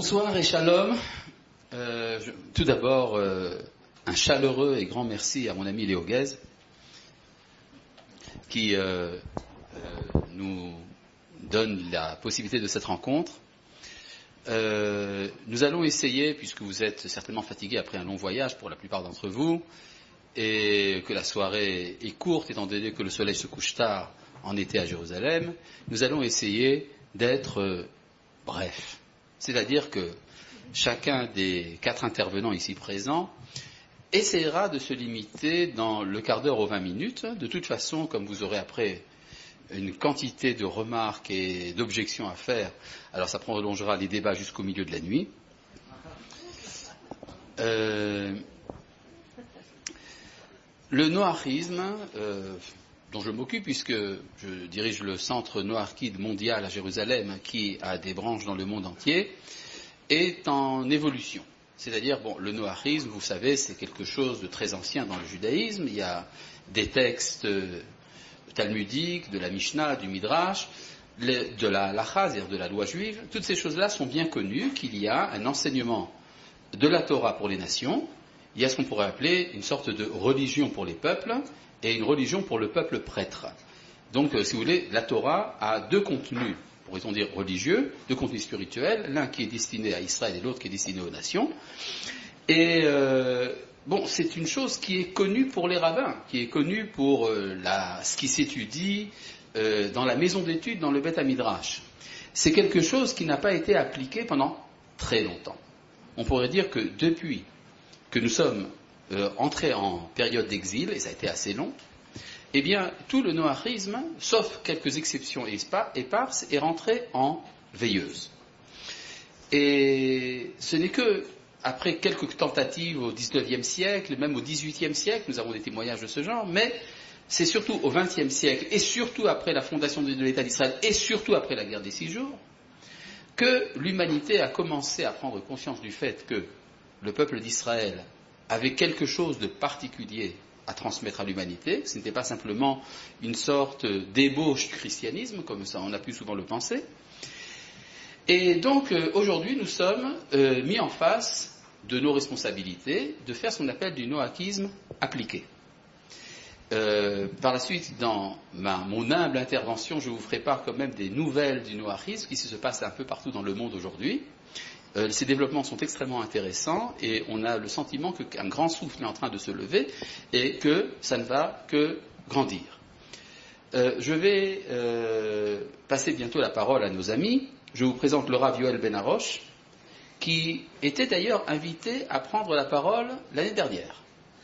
Bonsoir et shalom. Tout d'abord, un chaleureux et grand merci à mon ami Léo Guez qui nous donne la possibilité de cette rencontre. Nous allons essayer, puisque vous êtes certainement fatigués après un long voyage pour la plupart d'entre vous, et que la soirée est courte étant donné que le soleil se couche tard en été à Jérusalem, nous allons essayer d'être brefs. C'est-à-dire que chacun des 4 intervenants ici présents essaiera de se limiter dans le quart d'heure aux 20 minutes. De toute façon, comme vous aurez après une quantité de remarques et d'objections à faire, alors ça prolongera les débats jusqu'au milieu de la nuit. Le noarisme, dont je m'occupe puisque je dirige le centre Noarkide mondial à Jérusalem qui a des branches dans le monde entier, est en évolution. C'est-à-dire, le noarisme, vous savez, c'est quelque chose de très ancien dans le judaïsme. Il y a des textes talmudiques, de la Mishnah, du Midrash, de la Halacha, c'est-à-dire de la loi juive. Toutes ces choses-là sont bien connues, qu'il y a un enseignement de la Torah pour les nations. Il y a ce qu'on pourrait appeler une sorte de religion pour les peuples et une religion pour le peuple prêtre. Donc, si vous voulez, la Torah a 2 contenus, pourrait-on dire religieux, 2 contenus spirituels, l'un qui est destiné à Israël et l'autre qui est destiné aux nations. Et c'est une chose qui est connue pour les rabbins, qui est connue pour ce qui s'étudie dans la maison d'études, dans le Beth Midrash. C'est quelque chose qui n'a pas été appliqué pendant très longtemps. On pourrait dire que depuis que nous sommes entrés en période d'exil, et ça a été assez long, eh bien, tout le noarisme, sauf quelques exceptions éparses, est rentré en veilleuse. Et ce n'est que après quelques tentatives au XIXe siècle, même au XVIIIe siècle, nous avons des témoignages de ce genre, mais c'est surtout au XXe siècle, et surtout après la fondation de l'État d'Israël, et surtout après la guerre des 6 jours, que l'humanité a commencé à prendre conscience du fait que le peuple d'Israël avait quelque chose de particulier à transmettre à l'humanité. Ce n'était pas simplement une sorte d'ébauche du christianisme, comme ça on a pu souvent le penser. Et donc aujourd'hui nous sommes mis en face de nos responsabilités de faire ce qu'on appelle du noakisme appliqué. Par la suite, dans mon humble intervention, je vous ferai part quand même des nouvelles du noakisme qui se passe un peu partout dans le monde aujourd'hui. Ces développements sont extrêmement intéressants et on a le sentiment qu'un grand souffle est en train de se lever et que ça ne va que grandir. Je vais passer bientôt la parole à nos amis. Je vous présente le Rav Yoel Ben Arosh, qui était d'ailleurs invité à prendre la parole l'année dernière.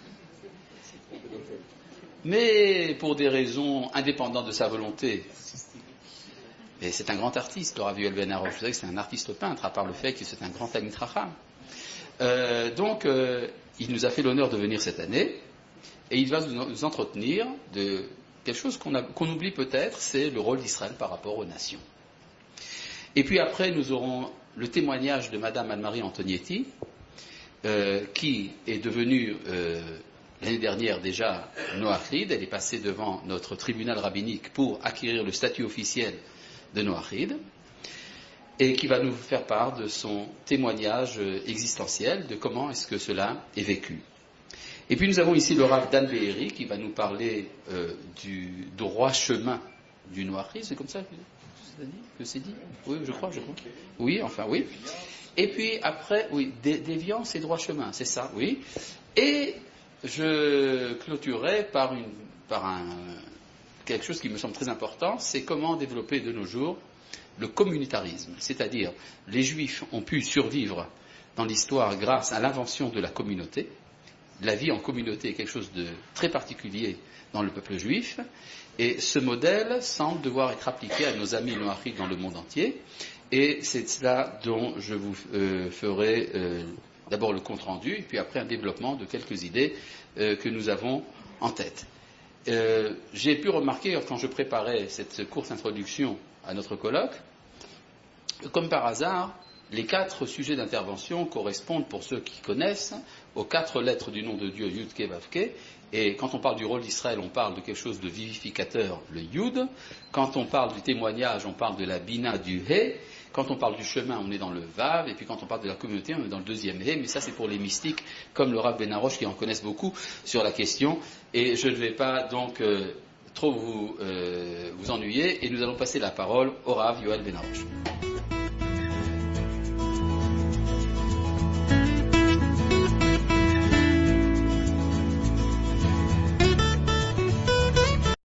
Mais pour des raisons indépendantes de sa volonté, et c'est un grand artiste, le Rav Yoel Ben Arosh. Vous savez que c'est un artiste peintre, à part le fait que c'est un grand Talmid Chacham. Donc, il nous a fait l'honneur de venir cette année, et il va nous entretenir de quelque chose qu'on oublie peut-être, c'est le rôle d'Israël par rapport aux nations. Et puis après, nous aurons le témoignage de Madame Anne-Marie Antonietti, qui est devenue l'année dernière déjà noakride. Elle est passée devant notre tribunal rabbinique pour acquérir le statut officiel de noakride, et qui va nous faire part de son témoignage existentiel, de comment est-ce que cela est vécu. Et puis nous avons ici le Rav Dan Be'eri qui va nous parler du droit chemin du noakride, c'est comme ça que c'est dit? Oui, je crois. Oui, enfin oui. Et puis après, oui, déviance et droit chemin, c'est ça, oui. Et je clôturerai par quelque chose qui me semble très important, c'est comment développer de nos jours le communautarisme. C'est-à-dire, les Juifs ont pu survivre dans l'histoire grâce à l'invention de la communauté. La vie en communauté est quelque chose de très particulier dans le peuple juif, et ce modèle semble devoir être appliqué à nos amis noakhrides dans le monde entier, et c'est cela dont je vous ferai d'abord le compte-rendu, et puis après un développement de quelques idées que nous avons en tête. J'ai pu remarquer, quand je préparais cette courte introduction à notre colloque, comme par hasard, les 4 sujets d'intervention correspondent, pour ceux qui connaissent, aux 4 lettres du nom de Dieu, Yud, Ke, Vav, Ke. Et quand on parle du rôle d'Israël, on parle de quelque chose de vivificateur, le Yud. Quand on parle du témoignage, on parle de la Bina, du He. Quand on parle du chemin, on est dans le Vav, et puis quand on parle de la communauté, on est dans le deuxième He, mais ça c'est pour les mystiques, comme le Rav Ben Arosh qui en connaissent beaucoup sur la question, et je ne vais pas donc trop vous ennuyer, et nous allons passer la parole au Rav Yoel Ben Arosh.